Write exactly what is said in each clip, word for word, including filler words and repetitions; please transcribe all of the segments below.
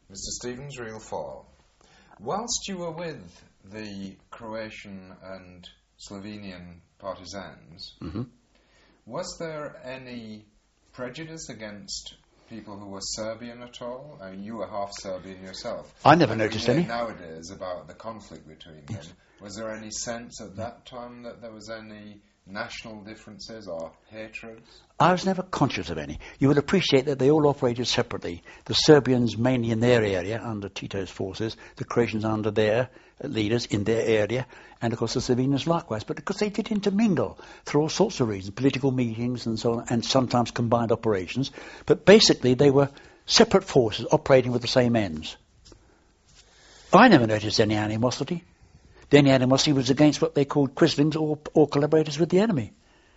Mister Stevens, real fall. Whilst you were with the Croatian and Slovenian partisans, mm-hmm. was there any prejudice against people who were Serbian at all? I mean, you were half Serbian yourself. I never and noticed we hear any. Nowadays about the conflict between yes. them. Was there any sense at that time that there was any national differences or hatreds? I was never conscious of any. You will appreciate that they all operated separately. The Serbians mainly in their area under Tito's forces, the Croatians under their uh, leaders in their area, and of course the Slovenians likewise. But because they did intermingle through all sorts of reasons, political meetings and so on, and sometimes combined operations. But basically they were separate forces operating with the same ends. I never noticed any animosity. The only animosity was against what they called quislings or, or collaborators with the enemy.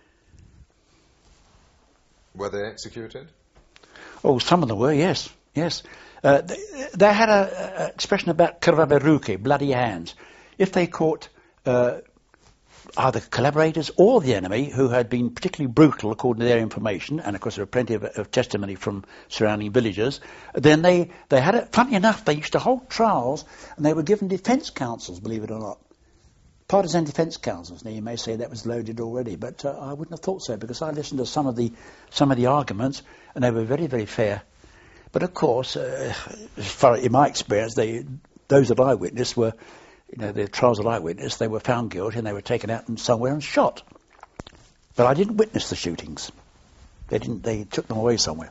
Were they executed? Oh, some of them were, yes, yes. Uh, they, they had an expression about krvave ruke, bloody hands. If they caught uh, either collaborators or the enemy who had been particularly brutal according to their information, and of course there were plenty of, of testimony from surrounding villagers, then they, they had it. Funny enough, they used to hold trials and they were given defence counsels, believe it or not. Partisan defence councils. Now you may say that was loaded already, but uh, I wouldn't have thought so, because I listened to some of the some of the arguments, and they were very, very fair. But of course, uh, as far in my experience, they those that I witnessed were, you know, the trials that I witnessed, they were found guilty and they were taken out and somewhere and shot. But I didn't witness the shootings. They didn't. They took them away somewhere.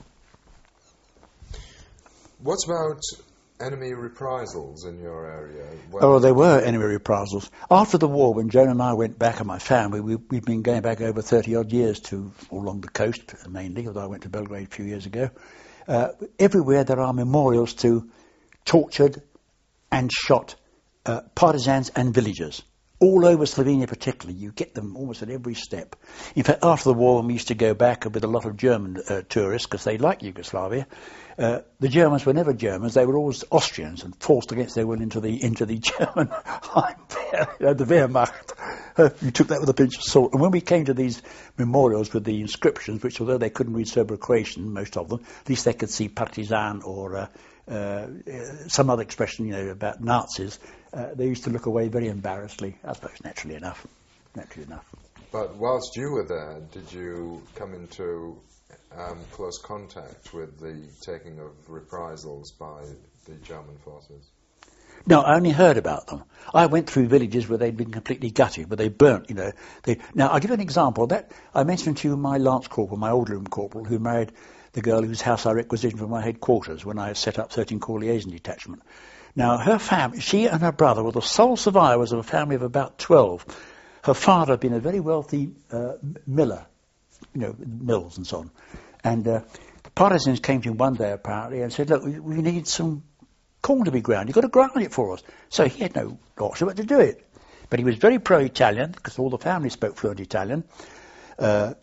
What about enemy reprisals in your area? Well, oh, there were enemy reprisals. After the war, when Joan and I went back, and my family, we, we've been going back over thirty-odd years to along the coast, mainly, although I went to Belgrade a few years ago. Uh, everywhere there are memorials to tortured and shot uh, partisans and villagers. All over Slovenia particularly, you get them almost at every step. In fact, after the war, when we used to go back with a lot of German uh, tourists, because they liked Yugoslavia, uh, the Germans were never Germans, they were always Austrians and forced against their will into the into the German Heimwehr, the Wehrmacht. Uh, you took that with a pinch of salt. And when we came to these memorials with the inscriptions, which although they couldn't read Serbo-Croatian, most of them, at least they could see partisan or uh, uh, some other expression, you know, about Nazis, uh, they used to look away very embarrassedly, I suppose, naturally enough. Naturally enough. But whilst you were there, did you come into um, close contact with the taking of reprisals by the German forces? No, I only heard about them. I went through villages where they'd been completely gutted, where they burnt, you know. They, now, I'll give you an example. That I mentioned to you my lance corporal, my old room corporal, who married the girl whose house I requisitioned for my headquarters when I set up thirteen Corps Liaison Detachment. Now, her family, she and her brother were the sole survivors of a family of about twelve. Her father had been a very wealthy uh, miller, you know, mills and so on. And uh, the partisans came to him one day, apparently, and said, look, we, we need some corn to be ground. You've got to grind it for us. So he had no option but to do it. But he was very pro-Italian, because all the family spoke fluent Italian. Uh,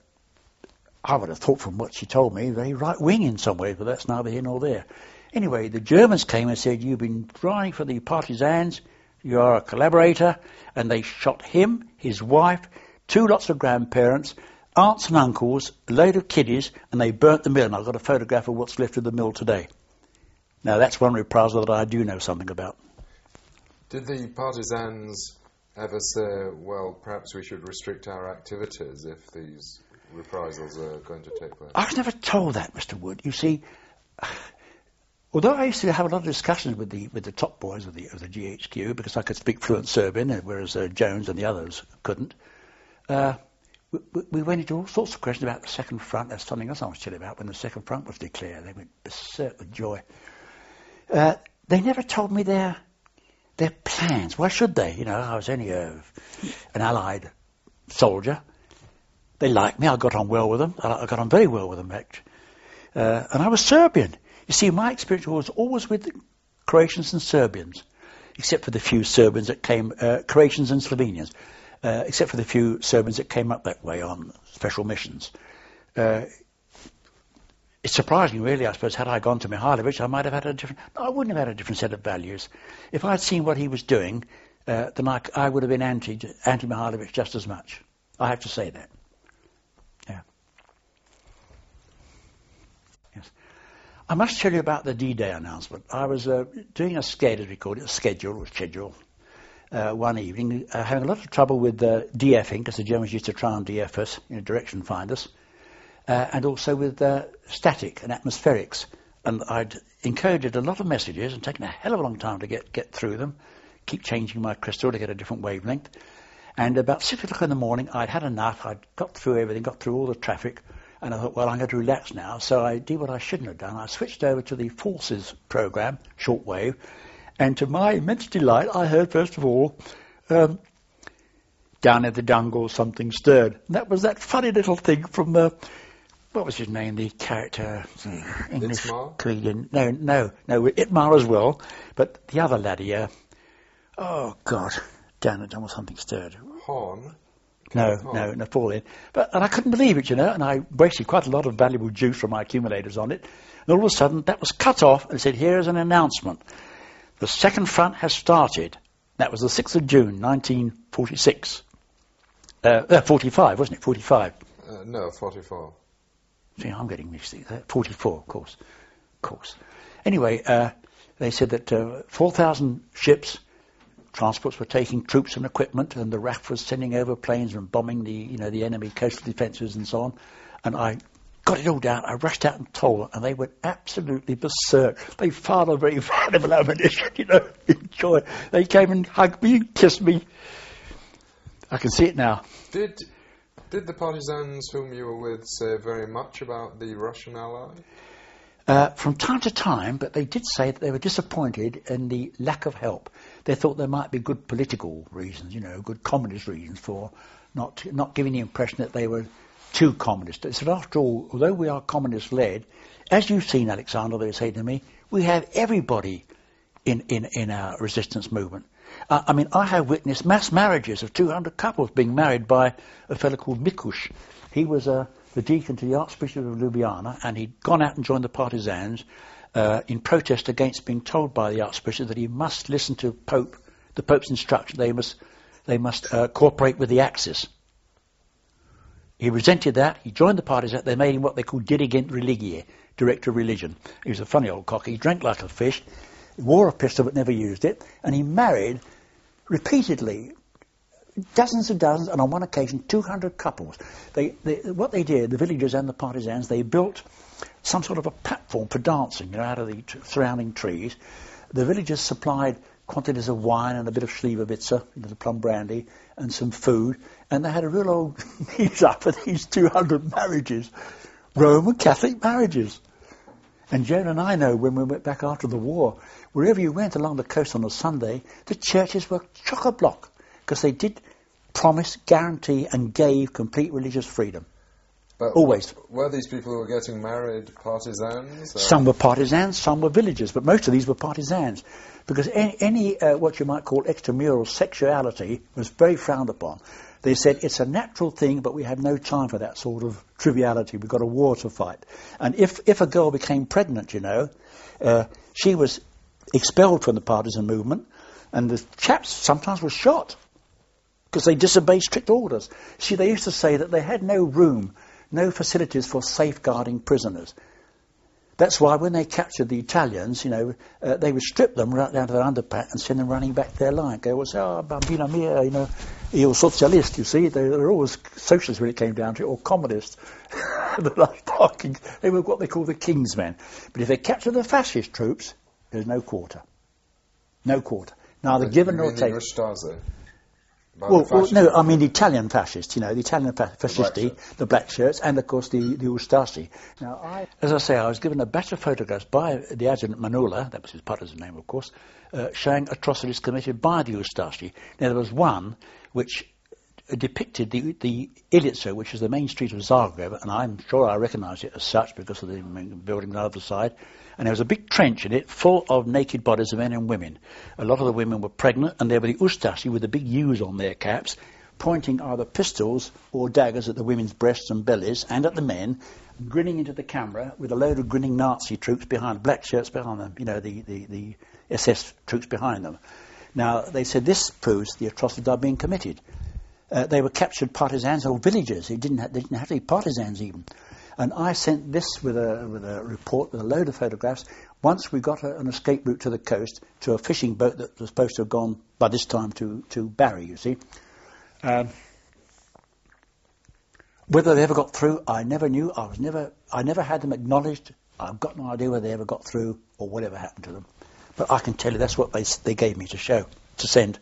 I would have thought from what she told me, very right-wing in some ways, but that's neither here nor there. Anyway, the Germans came and said, you've been grinding for the partisans, you are a collaborator, and they shot him, his wife, two lots of grandparents, aunts and uncles, a load of kiddies, and they burnt the mill. And I've got a photograph of what's left of the mill today. Now, that's one reprisal that I do know something about. Did the partisans ever say, well, perhaps we should restrict our activities if these reprisals are going to take place? I was never told that, Mister Wood. You see, although I used to have a lot of discussions with the with the top boys of the of the G H Q, because I could speak fluent Serbian, whereas uh, Jones and the others couldn't, uh, we, we went into all sorts of questions about the Second Front. That's something else I was telling you about when the Second Front was declared. They went berserk with joy. Uh, they never told me their their plans. Why should they? You know, I was only a, an Allied soldier. They liked me. I got on well with them. I, I got on very well with them, actually. Uh, and I was Serbian. You see, my experience was always with Croatians and Serbians, except for the few Serbians that came, uh, Croatians and Slovenians, uh, except for the few Serbians that came up that way on special missions. Uh, It's surprising, really, I suppose, had I gone to Mihailovic, I might have had a different... No, I wouldn't have had a different set of values. If I had seen what he was doing, uh, then I, I would have been anti, anti-Mihailovic just as much. I have to say that. Yeah. Yes. I must tell you about the D-Day announcement. I was uh, doing a sched, as we call it, a schedule, or schedule, uh, one evening, uh, having a lot of trouble with uh, DFing, because the Germans used to try and D F us, you know, direction find us, uh, and also with uh, static and atmospherics. And I'd encoded a lot of messages and taken a hell of a long time to get, get through them, keep changing my crystal to get a different wavelength. And about six o'clock in the morning, I'd had enough. I'd got through everything, got through all the traffic, and I thought, well, I'm going to relax now. So I did what I shouldn't have done. I switched over to the Forces program, shortwave, and to my immense delight, I heard, first of all, um, down in the jungle, something stirred. And that was that funny little thing from, uh, what was his name, the character, English Itmar? comedian. No, no, no, Itmar as well, but the other laddie, uh, oh, God, down in the jungle, something stirred. Horn? No, Oh. no, Napoleon. But and I couldn't believe it, you know, and I wasted quite a lot of valuable juice from my accumulators on it. And all of a sudden, that was cut off and said, here's an announcement. The second front has started. That was the sixth of June, nineteen forty-six. Uh, uh, forty-five, wasn't it? forty-five. Uh, no, forty-four. See, I'm getting mixed. forty-four, of course. Of course. Anyway, uh, they said that uh, four thousand ships, transports were taking troops and equipment, and the R A F was sending over planes and bombing the, you know, the enemy coastal defences and so on. And I got it all down. I rushed out and told them, and they went absolutely berserk. They fired a very valuable ammunition, you know, enjoy. They came and hugged me and kissed me. I can see it now. Did did the partisans whom you were with say very much about the Russian ally? Uh, from time to time, but they did say that they were disappointed in the lack of help. They thought there might be good political reasons, you know, good communist reasons for not not giving the impression that they were too communist. They said, after all, although we are communist-led, as you've seen, Alexander, they say to me, we have everybody in, in, in our resistance movement. Uh, I mean, I have witnessed mass marriages of two hundred couples being married by a fellow called Mikush. He was uh, the deacon to the Archbishop of Ljubljana, and he'd gone out and joined the partisans uh, in protest against being told by the Archbishop that he must listen to Pope, the Pope's instruction. They must, they must uh, cooperate with the Axis. He resented that. He joined the partisans. They made him what they called dirigent religiae, director of religion. He was a funny old cock. He drank like a fish, wore a pistol but never used it, and he married repeatedly dozens and dozens, and on one occasion two hundred couples. They, they, what they did, the villagers and the partisans, they built some sort of a platform for dancing, you know, out of the t- surrounding trees. The villagers supplied quantities of wine and a bit of Slivovitzer, you know, the plum brandy, and some food, and they had a real old knees up for these two hundred marriages, Roman Catholic marriages. And Joan and I know when we went back after the war, wherever you went along the coast on a Sunday, the churches were chock-a-block, because they did promise, guarantee, and gave complete religious freedom. But Always. Were these people who were getting married partisans? Or? Some were partisans, some were villagers, but most of these were partisans. Because any, any uh, what you might call extramural sexuality was very frowned upon. They said, it's a natural thing, but we have no time for that sort of triviality. We've got a war to fight. And if, if a girl became pregnant, you know, uh, she was expelled from the partisan movement, and the chaps sometimes were shot because they disobeyed strict orders. See, they used to say that they had no room, no facilities for safeguarding prisoners. That's why when they captured the Italians, you know, uh, they would strip them right down to their underpant and send them running back to their line. They would say, oh, bambina mia, you know, io socialist, you see. They were always socialists when it came down to it, or communists. They were what they call the king's men. But if they captured the fascist troops, there's no quarter. No quarter. Neither given nor taken. Well, well, no, I mean the Italian fascists, you know, the Italian fa- fascisti, the, the black shirts, and of course the, the Ustashi. Now, I, as I say, I was given a batch of photographs by the adjutant Manula, that was his partisan name, of course, uh, showing atrocities committed by the Ustashi. Now, there was one which depicted the, the Ilica, which is the main street of Zagreb, and I'm sure I recognise it as such because of the building on the other side. And there was a big trench in it full of naked bodies of men and women. A lot of the women were pregnant, and there were the Ustashi with the big U's on their caps, pointing either pistols or daggers at the women's breasts and bellies, and at the men, grinning into the camera with a load of grinning Nazi troops behind, black shirts behind them, you know, the, the, the S S troops behind them. Now, they said this proves the atrocities are being committed. Uh, they were captured partisans or villagers. They didn't, ha- they didn't have to be partisans even. And I sent this with a with a report with a load of photographs. Once we got a, an escape route to the coast to a fishing boat that was supposed to have gone by this time to, to Barry, you see. Um, whether they ever got through, I never knew. I was never, I never had them acknowledged. I've got no idea whether they ever got through or whatever happened to them. But I can tell you that's what they they gave me to show, to send.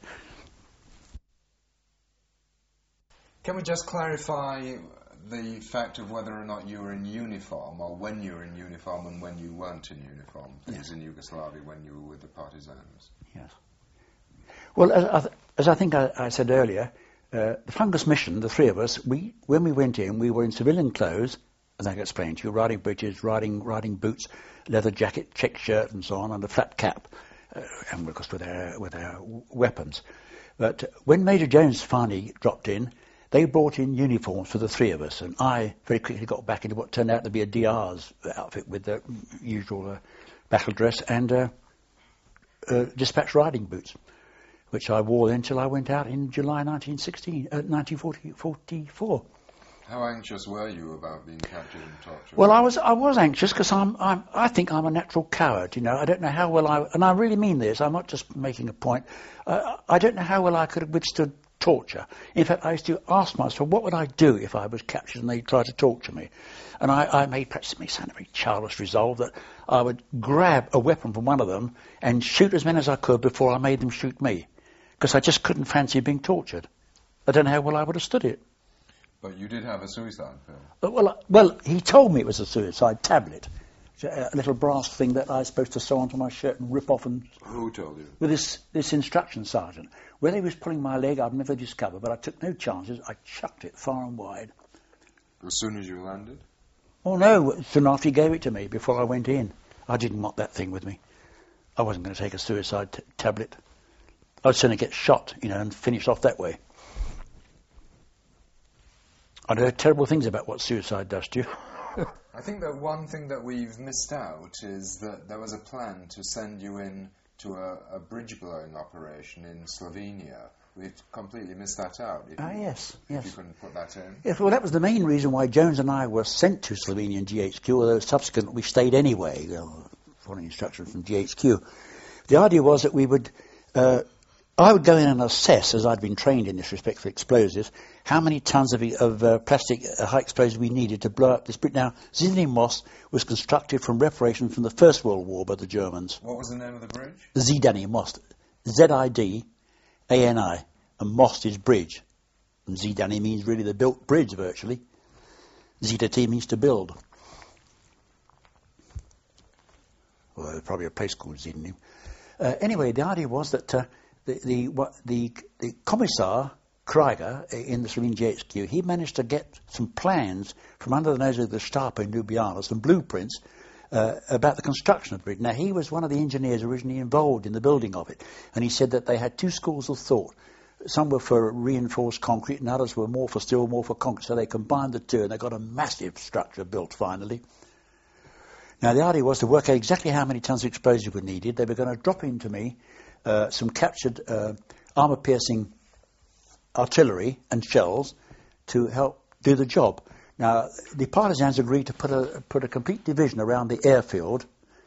Can we just clarify the fact of whether or not you were in uniform, or when you were in uniform and when you weren't in uniform, yes. in Yugoslavia, when you were with the partisans? Yes. Well, as I, th- as I think I, I said earlier, uh, the Fungus mission, the three of us, we when we went in, we were in civilian clothes, as I explained to you, riding breeches, riding riding boots, leather jacket, check shirt, and so on, and a flat cap, uh, and of course with our with our weapons. But when Major Jones finally dropped in, they brought in uniforms for the three of us, and I very quickly got back into what turned out to be a D R's outfit with the usual uh, battle dress and uh, uh, dispatch riding boots, which I wore until I went out in July nineteen sixteen, uh, nineteen forty-four. How anxious were you about being captured and tortured? Well, I was I was anxious because I'm, I'm I think I'm a natural coward. You know, I don't know how well I and I really mean this. I'm not just making a point. Uh, I don't know how well I could have withstood torture. In fact, I used to ask myself, what would I do if I was captured and they tried to torture me? And I, I made, perhaps it may sound a very childish resolve, that I would grab a weapon from one of them and shoot as many as I could before I made them shoot me, because I just couldn't fancy being tortured. I don't know how well I would have stood it. But you did have a suicide pill. Uh, well, uh, well, he told me it was a suicide tablet, a little brass thing that I was supposed to sew onto my shirt and rip off. And who told you? With this this instruction sergeant. Whether he was pulling my leg, I've never discovered, but I took no chances. I chucked it far and wide. As soon as you landed? Oh no, soon after he gave it to me, before I went in. I didn't want that thing with me. I wasn't going to take a suicide t- tablet. I'd sooner get shot, you know, and finish off that way. I'd heard terrible things about what suicide does to you. I think that one thing that we've missed out is that there was a plan to send you in to a, a bridge-blowing operation in Slovenia. We've completely missed that out. If Ah, you, yes, if yes. you couldn't put that in. Yes, well, that was the main reason why Jones and I were sent to Slovenian G H Q, although subsequently we stayed anyway, you know, following instructions from G H Q. The idea was that we would... Uh, I would go in and assess, as I'd been trained in this respect for explosives, how many tons of, of uh, plastic uh, high explosive we needed to blow up this bridge. Now, Zidani Most was constructed from reparations from the First World War by the Germans. What was the name of the bridge? Zidani Most. Z I D A N I. And Most is bridge. And Zidani means really the built bridge, virtually. Zidati means to build. Well, there's probably a place called Zidani. Uh, anyway, the idea was that... Uh, The, the, what, the, the Commissar, Krieger, in the Slovenian G H Q, he managed to get some plans from under the nose of the Gestapo in Ljubljana, some blueprints uh, about the construction of the bridge. Now, he was one of the engineers originally involved in the building of it, and he said that they had two schools of thought. Some were for reinforced concrete, and others were more for steel, more for concrete, so they combined the two, and they got a massive structure built finally. Now, the idea was to work out exactly how many tons of explosive were needed. They were going to drop into me Uh, some captured uh, armour-piercing artillery and shells to help do the job. Now, the partisans agreed to put a put a complete division around the airfield,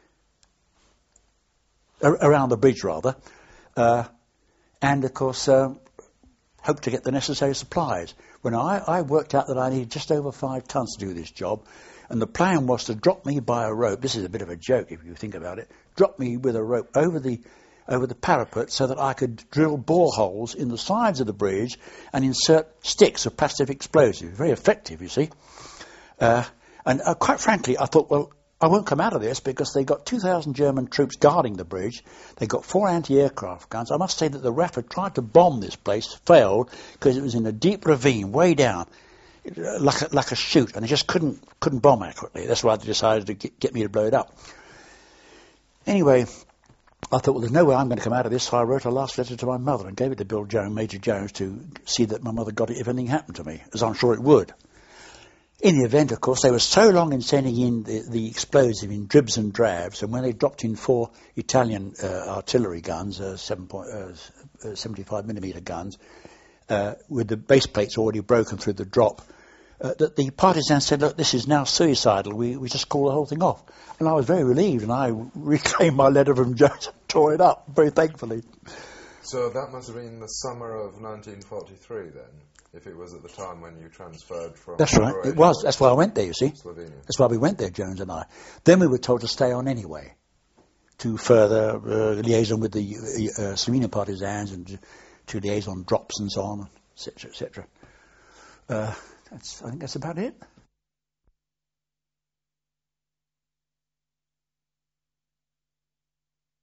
ar- around the bridge rather, uh, and of course uh, hoped to get the necessary supplies. When I, I worked out that I needed just over five tons to do this job, and the plan was to drop me by a rope. This is a bit of a joke if you think about it. Drop me with a rope over the over the parapet so that I could drill boreholes in the sides of the bridge and insert sticks of plastic explosive. Very effective, you see. Uh, and uh, quite frankly, I thought, well, I won't come out of this because they got two thousand German troops guarding the bridge. They got four anti-aircraft guns. I must say that the R A F had tried to bomb this place, failed, because it was in a deep ravine way down, like a, like a chute, and they just couldn't couldn't bomb accurately. That's why they decided to get, get me to blow it up. Anyway, I thought, well, there's no way I'm going to come out of this, so I wrote a last letter to my mother and gave it to Bill Jones, Major Jones, to see that my mother got it if anything happened to me, as I'm sure it would. In the event, of course, they were so long in sending in the, the explosive in dribs and drabs, and when they dropped in four Italian uh, artillery guns, uh, seven point, uh, seventy-five millimeter guns, uh, with the base plates already broken through the drop, uh, that the partisans said, look, this is now suicidal, we, we just call the whole thing off. And I was very relieved, and I reclaimed my letter from Jones and tore it up, very thankfully. So that must have been the summer of nineteen forty-three then, if it was at the time when you transferred from... That's right, Croatia it was. That's why I went there, you see. Slovenia. That's why we went there, Jones and I. Then we were told to stay on anyway, to further uh, liaison with the uh, uh, Slovenian partisans and to, to liaison drops and so on, et cetera, et cetera. Uh, that's, I think that's about it.